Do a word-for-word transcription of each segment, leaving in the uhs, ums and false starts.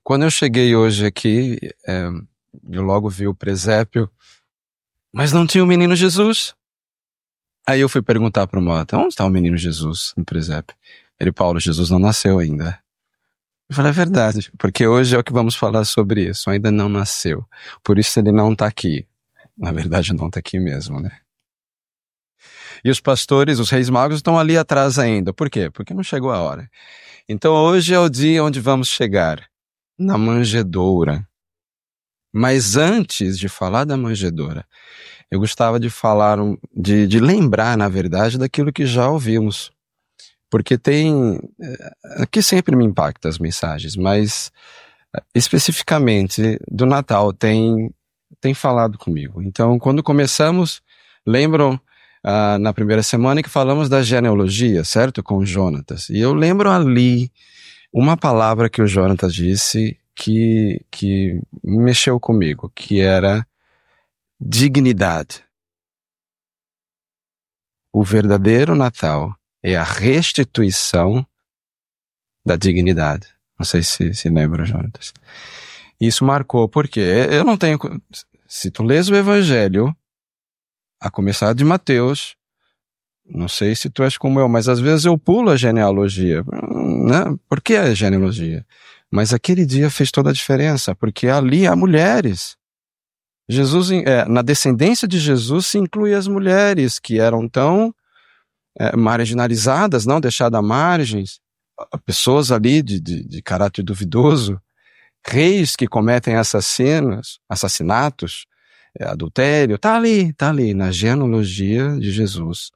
Quando eu cheguei hoje aqui, é, eu logo vi o presépio, mas não tinha o menino Jesus. Aí eu fui perguntar para o Mota, onde está o menino Jesus no presépio? Ele, Paulo, Jesus não nasceu ainda. Eu falei, é verdade, porque hoje é o que vamos falar sobre isso, ainda não nasceu. Por isso ele não está aqui. Na verdade não está aqui mesmo, né? E os pastores, os reis magos estão ali atrás ainda. Por quê? Porque não chegou a hora. Então hoje é o dia onde vamos chegar, na manjedoura. Mas antes de falar da manjedoura, eu gostava de falar, um, de, de lembrar, na verdade, daquilo que já ouvimos. Porque tem, aqui sempre me impacta as mensagens, mas especificamente do Natal tem, tem falado comigo. Então, quando começamos, lembram ah, na primeira semana que falamos da genealogia, certo? Com o Jonatas. E eu lembro ali uma palavra que o Jonatas disse que, que mexeu comigo, que era dignidade. O verdadeiro Natal é a restituição da dignidade. Não sei se se lembra, Jonatas. Isso marcou, porque eu não tenho... Se tu lês o Evangelho, a começar de Mateus, não sei se tu és como eu, mas às vezes eu pulo a genealogia. Né? Por que a genealogia? Mas aquele dia fez toda a diferença, porque ali há mulheres. Jesus, é, na descendência de Jesus se inclui as mulheres que eram tão é, marginalizadas, não deixadas à margem, pessoas ali de, de, de caráter duvidoso, reis que cometem assassinos, assassinatos, é, adultério, tá ali, tá ali, na genealogia de Jesus.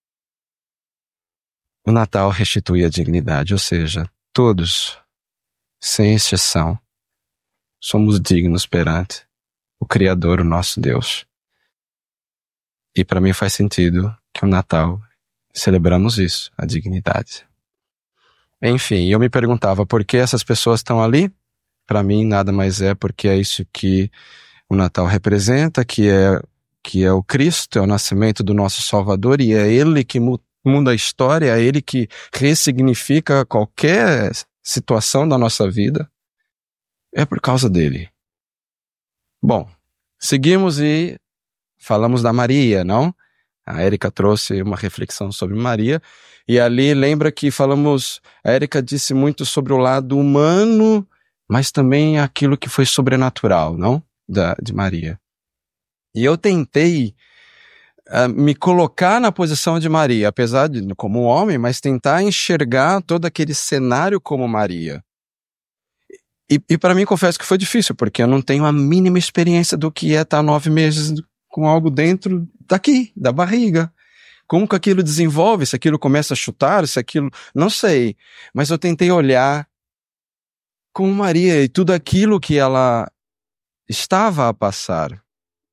O Natal restitui a dignidade, ou seja, todos, sem exceção, somos dignos perante o Criador, o nosso Deus. E para mim faz sentido que o Natal celebramos isso, a dignidade. Enfim, eu me perguntava por que essas pessoas estão ali? Para mim nada mais é porque é isso que o Natal representa, que é, que é o Cristo, é o nascimento do nosso Salvador, e é Ele que muda a história, é Ele que ressignifica qualquer situação da nossa vida. É por causa dele. Bom, seguimos e falamos da Maria, não? A Érica trouxe uma reflexão sobre Maria, e ali lembra que falamos, a Érica disse muito sobre o lado humano, mas também aquilo que foi sobrenatural, não? Da, de Maria. E eu tentei uh, me colocar na posição de Maria, apesar de como um homem, mas tentar enxergar todo aquele cenário como Maria. E, e para mim, confesso que foi difícil, porque eu não tenho a mínima experiência do que é estar nove meses com algo dentro daqui, da barriga. Como que aquilo desenvolve, se aquilo começa a chutar, se aquilo... Não sei, mas eu tentei olhar como Maria e tudo aquilo que ela estava a passar.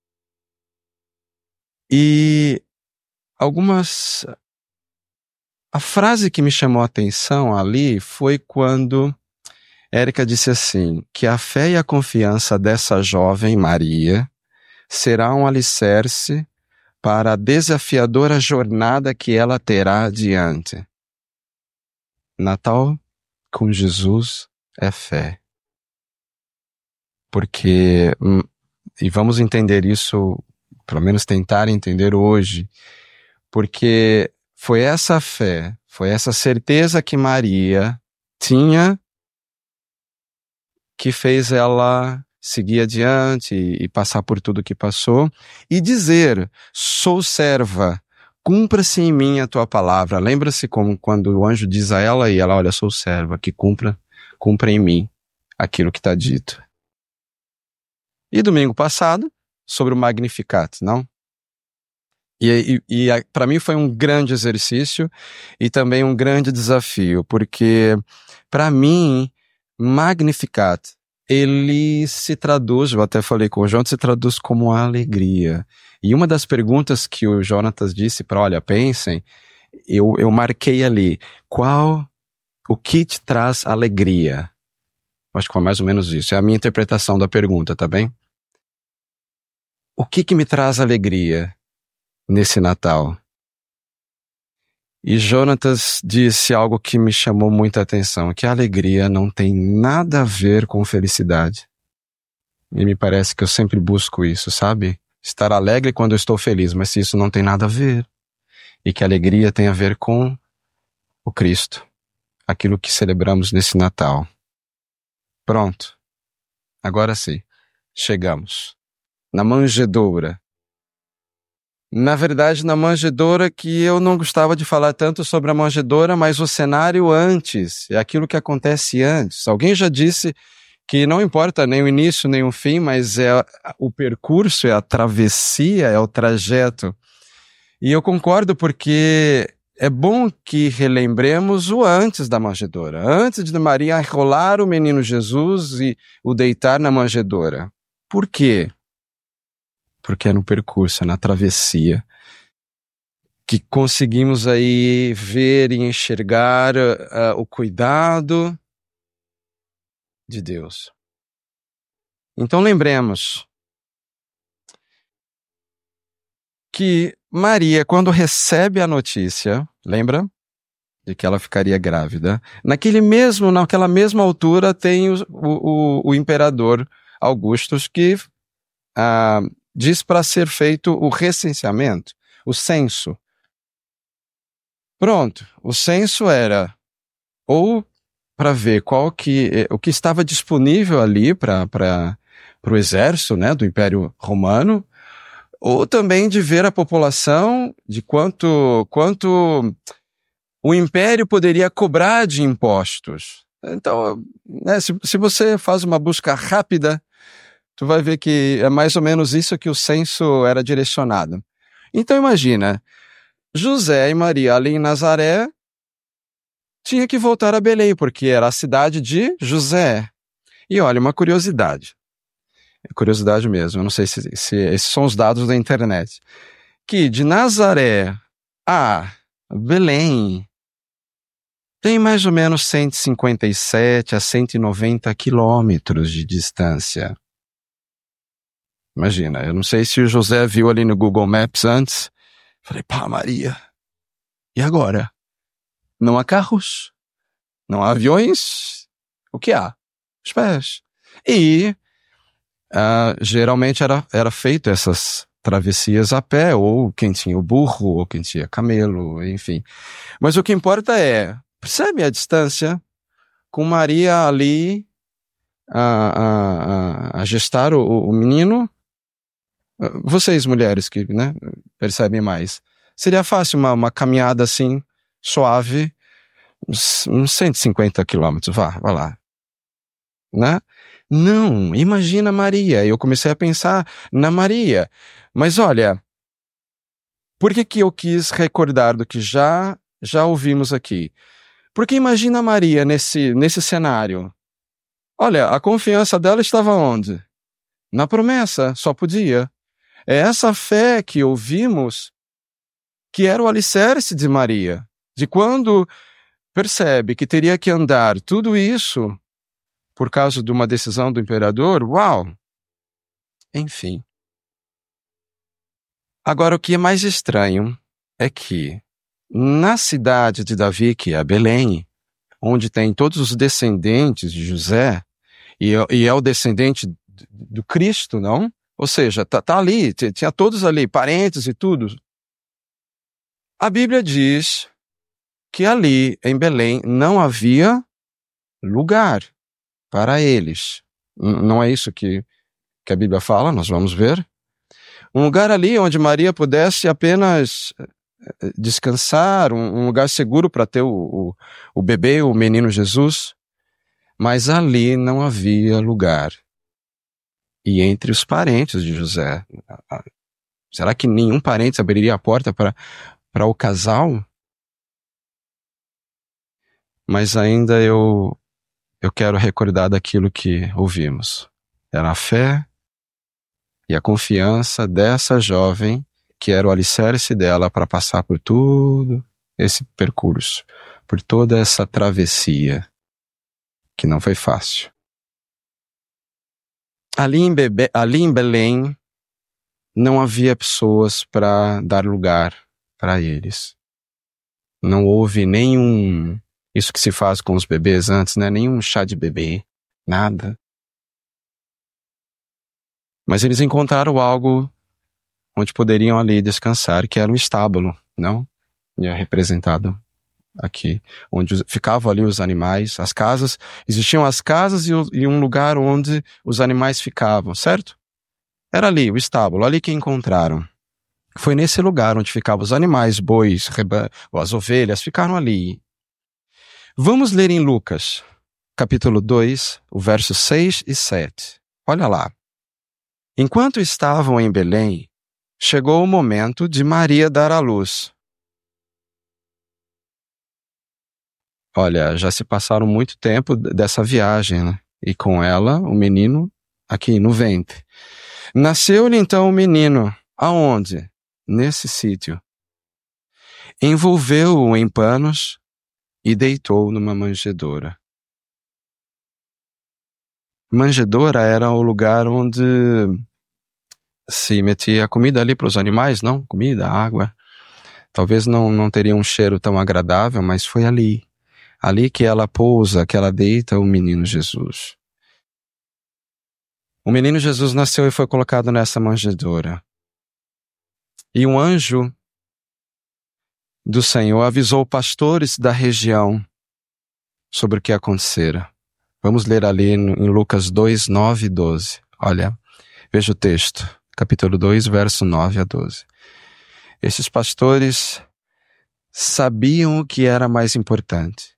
E algumas... A frase que me chamou a atenção ali foi quando Érica disse assim, que a fé e a confiança dessa jovem Maria será um alicerce para a desafiadora jornada que ela terá adiante. Natal com Jesus é fé. Porque, e vamos entender isso, pelo menos tentar entender hoje, porque foi essa fé, foi essa certeza que Maria tinha que fez ela seguir adiante e passar por tudo que passou e dizer, sou serva, cumpra-se em mim a tua palavra. Lembra-se como quando o anjo diz a ela e ela, olha, sou serva, que cumpra, cumpra em mim aquilo que está dito. E domingo passado, sobre o Magnificat, não? E, e, e para mim foi um grande exercício e também um grande desafio, porque para mim Magnificat, ele se traduz, eu até falei com o João, se traduz como alegria. E uma das perguntas que o Jonatas disse para, olha, pensem, eu, eu marquei ali, qual, o que te traz alegria? Acho que foi mais ou menos isso, é a minha interpretação da pergunta, tá bem? O que que me traz alegria nesse Natal? E Jonatas disse algo que me chamou muita atenção, que a alegria não tem nada a ver com felicidade. E me parece que eu sempre busco isso, sabe? Estar alegre quando eu estou feliz, mas isso não tem nada a ver. E que a alegria tem a ver com o Cristo, aquilo que celebramos nesse Natal. Pronto. Agora sim, chegamos na manjedoura. Na verdade, na manjedoura que eu não gostava de falar tanto sobre a manjedoura, mas o cenário antes, é aquilo que acontece antes. Alguém já disse que não importa nem o início nem o fim, mas é o percurso, é a travessia, é o trajeto. E eu concordo porque é bom que relembremos o antes da manjedoura, antes de Maria enrolar o menino Jesus e o deitar na manjedoura. Por quê? Porque é no percurso, é na travessia, que conseguimos aí ver e enxergar uh, o cuidado de Deus. Então lembremos que Maria, quando recebe a notícia, lembra? De que ela ficaria grávida. Naquele mesmo, naquela mesma altura tem o, o, o imperador Augustus que uh, diz para ser feito o recenseamento, o censo. Pronto, o censo era ou para ver qual que, o que estava disponível ali para o exército, né, do Império Romano, ou também de ver a população, de quanto, quanto o Império poderia cobrar de impostos. Então, né, se, se você faz uma busca rápida, tu vai ver que é mais ou menos isso que o censo era direcionado. Então imagina, José e Maria ali em Nazaré tinha que voltar a Belém, porque era a cidade de José. E olha, uma curiosidade, curiosidade mesmo, eu não sei se, se esses são os dados da internet, que de Nazaré a Belém tem mais ou menos cento e cinquenta e sete a cento e noventa quilômetros de distância. Imagina, eu não sei se o José viu ali no Google Maps antes. Falei, pá, Maria, e agora? Não há carros, não há aviões, o que há? Os pés. E uh, geralmente era, era feito essas travessias a pé, ou quem tinha o burro, ou quem tinha camelo, enfim. Mas o que importa é, percebe a distância? Com Maria ali a, a, a, a gestar o, o menino. Vocês, mulheres, que, né, percebem mais. Seria fácil uma, uma caminhada assim, suave, uns, uns cento e cinquenta quilômetros, vá, vá lá. Né? Não, imagina Maria. Eu comecei a pensar na Maria. Mas olha, por que que eu quis recordar do que já, já ouvimos aqui? Porque imagina Maria nesse, nesse cenário. Olha, a confiança dela estava onde? Na promessa, só podia. É essa fé que ouvimos que era o alicerce de Maria, de quando percebe que teria que andar tudo isso por causa de uma decisão do imperador, uau! Enfim. Agora, o que é mais estranho é que na cidade de Davi, que é Belém, onde tem todos os descendentes de José, e, e é o descendente do Cristo, não? Ou seja, tá, tá ali, tinha todos ali, parentes e tudo. A Bíblia diz que ali, em Belém, não havia lugar para eles. Não é isso que, que a Bíblia fala, nós vamos ver. Um lugar ali onde Maria pudesse apenas descansar, um, um lugar seguro para ter o, o, o bebê, o menino Jesus. Mas ali não havia lugar. E entre os parentes de José, será que nenhum parente abriria a porta para para o casal? Mas ainda eu, eu quero recordar daquilo que ouvimos. Era a fé e a confiança dessa jovem, que era o alicerce dela para passar por tudo esse percurso, por toda essa travessia, que não foi fácil. Ali em, Bebe, ali em Belém, não havia pessoas para dar lugar para eles. Não houve nenhum, isso que se faz com os bebês antes, né? Nenhum chá de bebê, nada. Mas eles encontraram algo onde poderiam ali descansar, que era um estábulo, não? E é representado aqui, onde ficavam ali os animais, as casas, existiam as casas e, o, e um lugar onde os animais ficavam, certo? Era ali, o estábulo, ali que encontraram. Foi nesse lugar onde ficavam os animais, bois, reba... as ovelhas, ficaram ali. Vamos ler em Lucas, capítulo dois, o verso seis e sete. Olha lá. Enquanto estavam em Belém, chegou o momento de Maria dar à luz. Olha, já se passaram muito tempo dessa viagem, né? E com ela, o menino aqui no ventre. Nasceu-lhe então o menino. Aonde? Nesse sítio. Envolveu-o em panos e deitou numa manjedoura. Manjedoura era o lugar onde se metia comida ali para os animais, não? Comida, água. Talvez não, não teria um cheiro tão agradável, mas foi ali. Ali que ela pousa, que ela deita o menino Jesus. O menino Jesus nasceu e foi colocado nessa manjedoura. E um anjo do Senhor avisou pastores da região sobre o que acontecera. Vamos ler ali em Lucas dois, nove e doze. Olha, veja o texto, capítulo dois, verso nove a doze. Esses pastores sabiam o que era mais importante: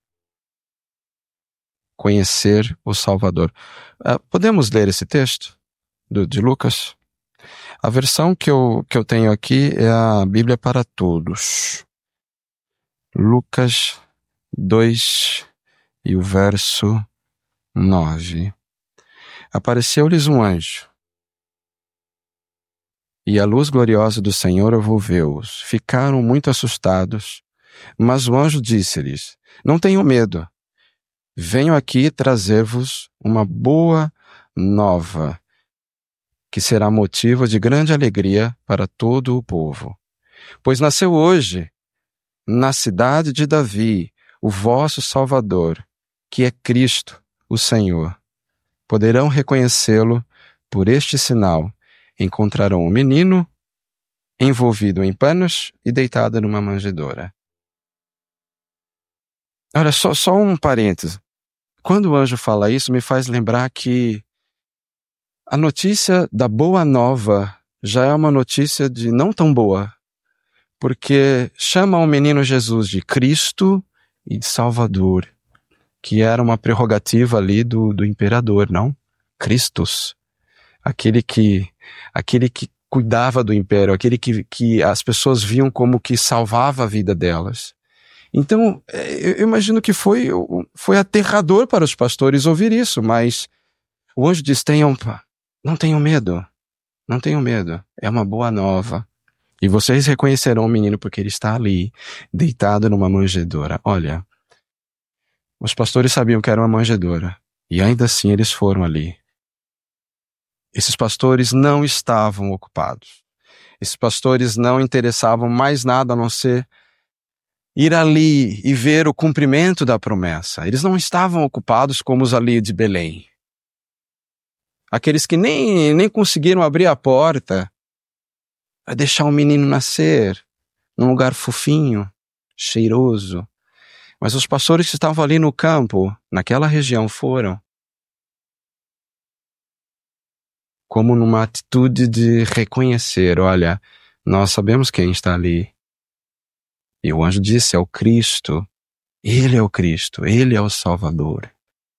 conhecer o Salvador. Uh, podemos ler esse texto do, de Lucas? A versão que eu, que eu tenho aqui é a Bíblia para Todos. Lucas dois e o verso nove. Apareceu-lhes um anjo, e a luz gloriosa do Senhor envolveu-os. Ficaram muito assustados, mas o anjo disse-lhes: não tenham medo. Venho aqui trazer-vos uma boa nova, que será motivo de grande alegria para todo o povo. Pois nasceu hoje, na cidade de Davi, o vosso Salvador, que é Cristo, o Senhor. Poderão reconhecê-lo por este sinal: encontrarão um menino envolvido em panos e deitado numa manjedoura. Olha, só, só um parêntese. Quando o anjo fala isso, me faz lembrar que a notícia da boa nova já é uma notícia de não tão boa, porque chama o menino Jesus de Cristo e de Salvador, que era uma prerrogativa ali do, do imperador, não? Christus, aquele que, aquele que cuidava do império, aquele que, que as pessoas viam como que salvava a vida delas. Então, eu imagino que foi, foi aterrador para os pastores ouvir isso, mas o anjo diz: tenham, não tenham medo, não tenham medo, é uma boa nova. E vocês reconhecerão o menino porque ele está ali, deitado numa manjedoura. Olha, os pastores sabiam que era uma manjedoura, e ainda assim eles foram ali. Esses pastores não estavam ocupados. Esses pastores não interessavam mais nada a não ser ir ali e ver o cumprimento da promessa. Eles não estavam ocupados como os ali de Belém. Aqueles que nem, nem conseguiram abrir a porta para deixar o menino nascer num lugar fofinho, cheiroso. Mas os pastores que estavam ali no campo, naquela região, foram como numa atitude de reconhecer: olha, nós sabemos quem está ali. E o anjo disse: é o Cristo. Ele é o Cristo, ele é o Salvador.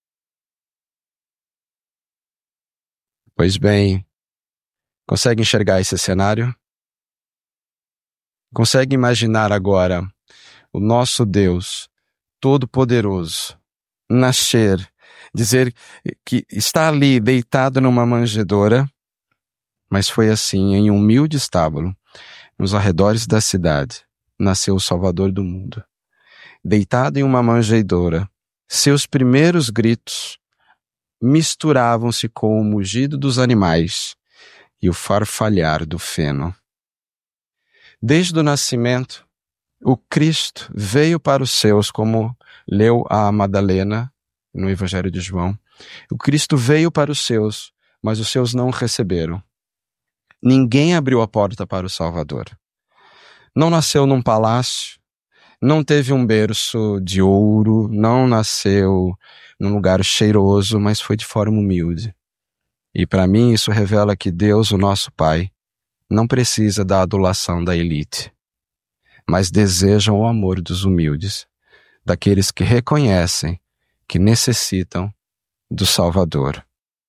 Pois bem, consegue enxergar esse cenário? Consegue imaginar agora o nosso Deus Todo-Poderoso nascer, dizer que está ali deitado numa manjedoura, mas foi assim, em um humilde estábulo, nos arredores da cidade, nasceu o Salvador do mundo. Deitado em uma manjedoura, seus primeiros gritos misturavam-se com o mugido dos animais e o farfalhar do feno. Desde o nascimento, O Cristo veio para os seus, como leu a Madalena no Evangelho de João. O Cristo veio para os seus, mas os seus não o receberam. Ninguém abriu a porta para o Salvador. Não nasceu num palácio, não teve um berço de ouro, não nasceu num lugar cheiroso, mas foi de forma humilde. E para mim isso revela que Deus, o nosso Pai, não precisa da adulação da elite, mas deseja o amor dos humildes, daqueles que reconhecem que necessitam do Salvador.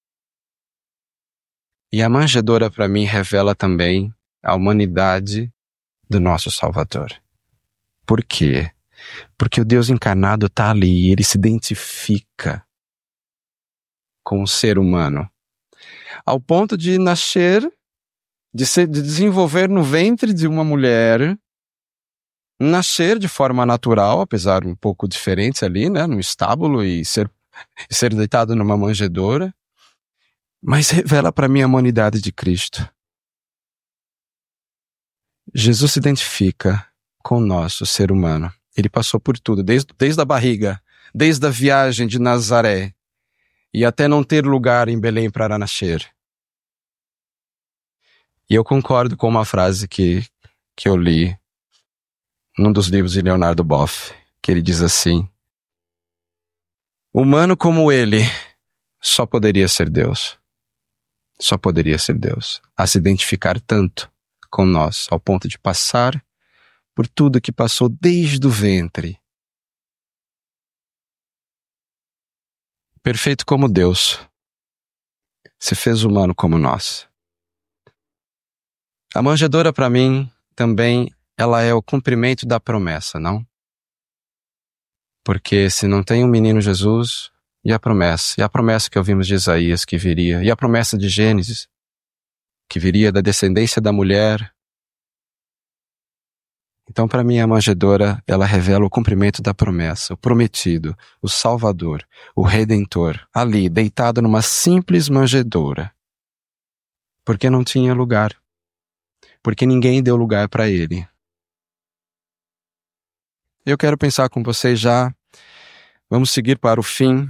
E a manjedoura para mim revela também a humanidade do nosso Salvador. Por quê? Porque o Deus encarnado está ali, ele se identifica com o ser humano, ao ponto de nascer, de, ser, de desenvolver no ventre de uma mulher, nascer de forma natural, apesar um pouco diferente ali, né, no estábulo e ser, e ser deitado numa manjedoura, mas revela para mim a humanidade de Cristo. Jesus se identifica com o nosso ser humano. Ele passou por tudo, desde, desde a barriga, desde a viagem de Nazaré, e até não ter lugar em Belém para nascer. E eu concordo com uma frase que, que eu li num dos livros de Leonardo Boff, que ele diz assim: humano como ele só poderia ser Deus. Só poderia ser Deus. A se identificar tanto com nós, ao ponto de passar por tudo que passou desde o ventre. Perfeito como Deus, se fez humano como nós. A manjedoura para mim também, ela é o cumprimento da promessa, não? Porque se não tem um menino Jesus, e a promessa? E a promessa que ouvimos de Isaías que viria? E a promessa de Gênesis, que viria da descendência da mulher? Então, para mim, a manjedoura, ela revela o cumprimento da promessa, o prometido, o Salvador, o Redentor, ali, deitado numa simples manjedoura. Porque não tinha lugar. Porque ninguém deu lugar para ele. Eu quero pensar com vocês já, vamos seguir para o fim.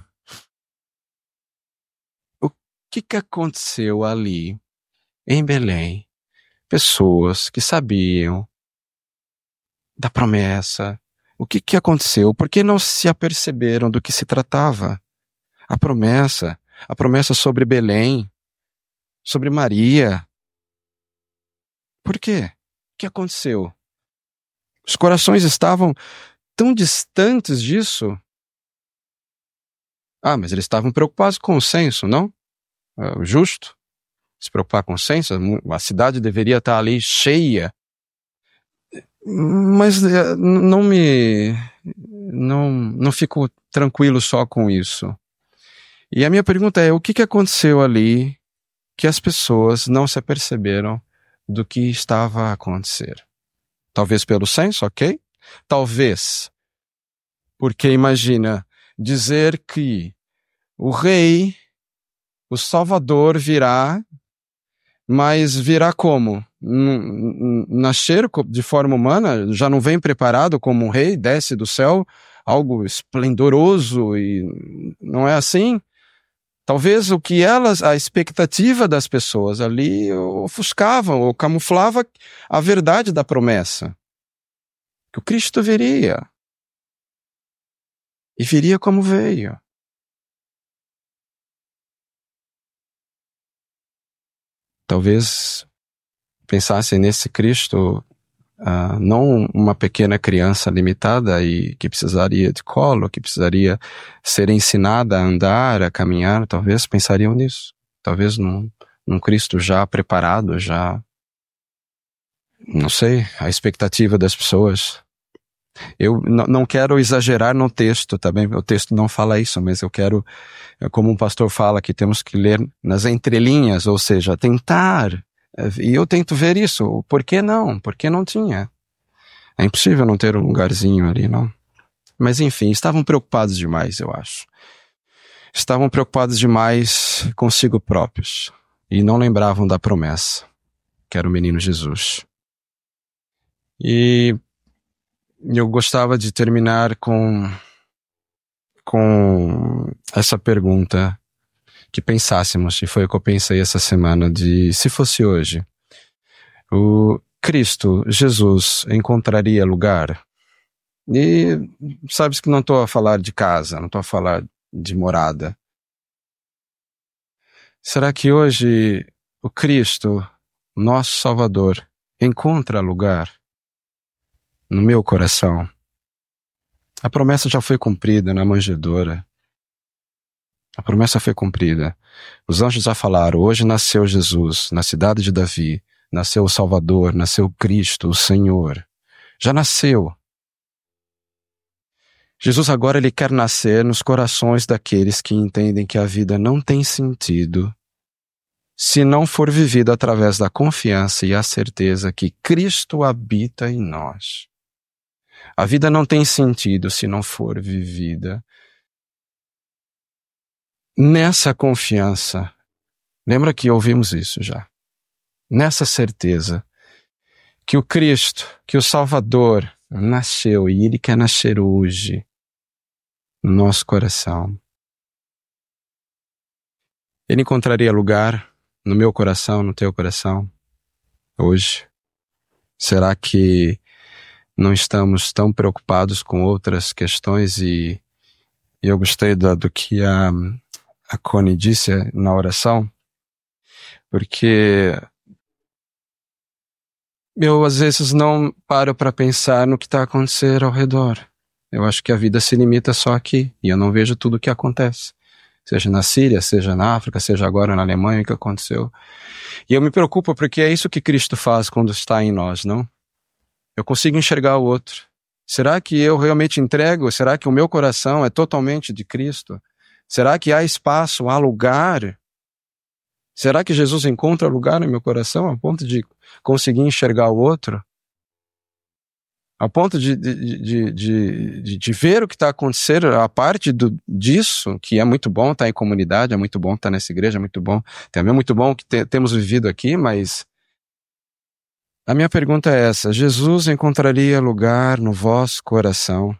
O que, que aconteceu ali, em Belém? Pessoas que sabiam da promessa. O que, que aconteceu? Por que não se aperceberam do que se tratava? A promessa, a promessa sobre Belém, sobre Maria. Por quê? O que aconteceu? Os corações estavam tão distantes disso. Ah, mas eles estavam preocupados com o censo, não? É justo se preocupar com o censo. A cidade deveria estar ali cheia. Mas não me... Não, não fico tranquilo só com isso. E a minha pergunta é, o que, que aconteceu ali que as pessoas não se aperceberam do que estava a acontecer? Talvez pelo censo, ok? Talvez porque, imagina, dizer que o rei, o Salvador virá, mas virá como? Nascer de forma humana, já não vem preparado como um rei, desce do céu, algo esplendoroso, e não é assim? Talvez o que elas, a expectativa das pessoas ali ofuscavam ou camuflava a verdade da promessa. Que o Cristo viria. E viria como veio. Talvez pensassem nesse Cristo, uh, não uma pequena criança limitada e que precisaria de colo, que precisaria ser ensinada a andar, a caminhar. Talvez pensariam nisso. Talvez num, num Cristo já preparado, já... Não sei, a expectativa das pessoas. Eu n- não quero exagerar no texto, tá bem? O texto não fala isso, mas eu quero, como um pastor fala, que temos que ler nas entrelinhas, ou seja, tentar. E eu tento ver isso. Por que não? Por que não tinha? É impossível não ter um lugarzinho ali, não? Mas enfim, estavam preocupados demais, eu acho. Estavam preocupados demais consigo próprios. E não lembravam da promessa, que era o menino Jesus. E eu gostava de terminar com, com essa pergunta que pensássemos, e foi o que eu pensei essa semana, de se fosse hoje, o Cristo, Jesus, encontraria lugar? E sabes que não estou a falar de casa, não estou a falar de morada. Será que hoje o Cristo, nosso Salvador, encontra lugar no meu coração? A promessa já foi cumprida na manjedoura. A promessa foi cumprida. Os anjos já falaram, hoje nasceu Jesus, na cidade de Davi, nasceu o Salvador, nasceu Cristo, o Senhor. Já nasceu. Jesus agora ele quer nascer nos corações daqueles que entendem que a vida não tem sentido se não for vivida através da confiança e a certeza que Cristo habita em nós. A vida não tem sentido se não for vivida nessa confiança. Lembra que ouvimos isso já. Nessa certeza que o Cristo, que o Salvador nasceu e Ele quer nascer hoje no nosso coração. Ele encontraria lugar no meu coração, no teu coração, hoje? Será que não estamos tão preocupados com outras questões? E, e eu gostei do, do que a, a Connie disse na oração, porque eu às vezes não paro para pensar no que está acontecendo ao redor. Eu acho que a vida se limita só aqui, e eu não vejo tudo o que acontece. Seja na Síria, seja na África, seja agora na Alemanha, o que aconteceu. E eu me preocupo porque é isso que Cristo faz quando está em nós, não? Eu consigo enxergar o outro. Será que eu realmente entrego? Será que o meu coração é totalmente de Cristo? Será que há espaço, há lugar? Será que Jesus encontra lugar no meu coração a ponto de conseguir enxergar o outro? A ponto de, de, de, de, de ver o que está acontecendo, a parte do, disso, que é muito bom estar em comunidade, é muito bom estar nessa igreja, é muito bom, também é muito bom o que te, temos vivido aqui, mas a minha pergunta é essa: Jesus encontraria lugar no vosso coração?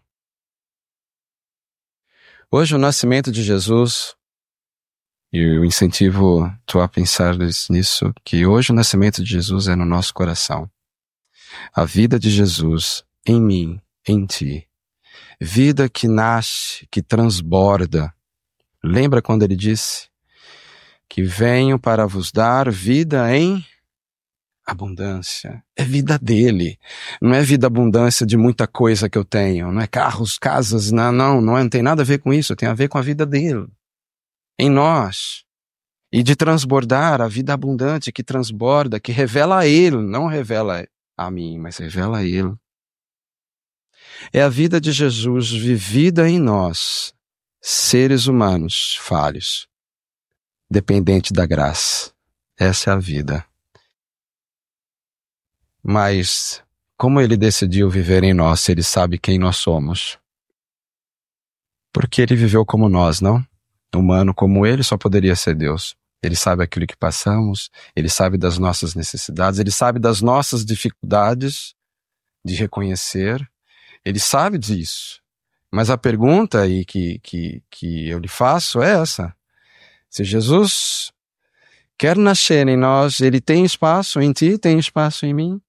Hoje o nascimento de Jesus, e eu incentivo tu a pensar nisso, que hoje o nascimento de Jesus é no nosso coração. A vida de Jesus em mim, em ti. Vida que nasce, que transborda. Lembra quando ele disse que venho para vos dar vida em abundância? É vida dele. Não é vida abundância de muita coisa que eu tenho. Não é carros, casas, não, não, não, é, não tem nada a ver com isso. Tem a ver com a vida dele. Em nós. E de transbordar a vida abundante que transborda, que revela a ele, não revela a mim, mas revela a ele. É a vida de Jesus vivida em nós, seres humanos falhos, dependente da graça. Essa é a vida. Mas como ele decidiu viver em nós, se ele sabe quem nós somos? Porque ele viveu como nós, não? Humano como ele, só poderia ser Deus. Ele sabe aquilo que passamos, ele sabe das nossas necessidades, ele sabe das nossas dificuldades de reconhecer, ele sabe disso. Mas a pergunta aí que, que, que eu lhe faço é essa: se Jesus quer nascer em nós, ele tem espaço em ti, tem espaço em mim?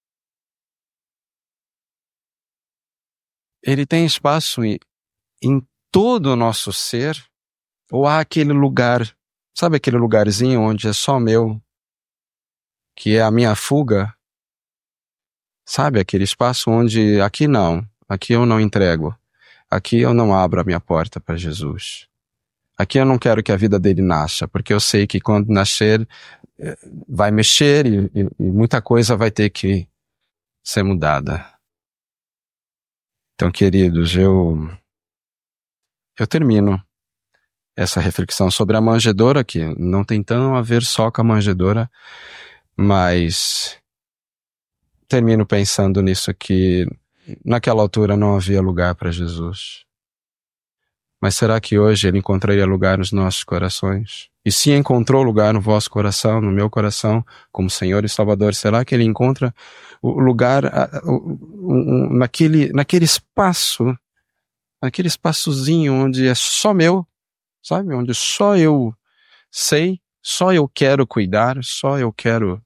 Ele tem espaço em, em todo o nosso ser? Ou há aquele lugar, sabe aquele lugarzinho onde é só meu, que é a minha fuga? Sabe aquele espaço onde aqui não, aqui eu não entrego, aqui eu não abro a minha porta para Jesus. Aqui eu não quero que a vida dele nasça, porque eu sei que quando nascer vai mexer e, e, e muita coisa vai ter que ser mudada. Então, queridos, eu, eu termino essa reflexão sobre a manjedoura, que não tem tão a ver só com a manjedoura, mas termino pensando nisso, que naquela altura não havia lugar para Jesus. Mas será que hoje ele encontraria lugar nos nossos corações? E se encontrou lugar no vosso coração, no meu coração, como Senhor e Salvador, será que ele encontra o lugar naquele, naquele espaço, naquele espaçozinho onde é só meu, sabe? Onde só eu sei, só eu quero cuidar, só eu quero...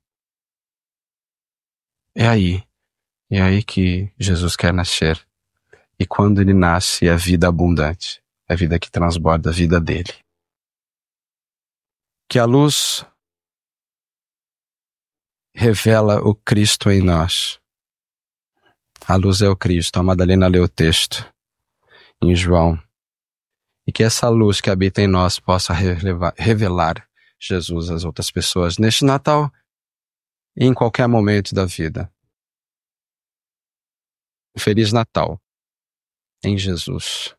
É aí, é aí que Jesus quer nascer. E quando ele nasce, é a vida abundante, é a vida que transborda a vida dele. Que a luz revela o Cristo em nós. A luz é o Cristo. A Madalena leu o texto em João. E que essa luz que habita em nós possa revelar, revelar Jesus às outras pessoas neste Natal e em qualquer momento da vida. Feliz Natal em Jesus.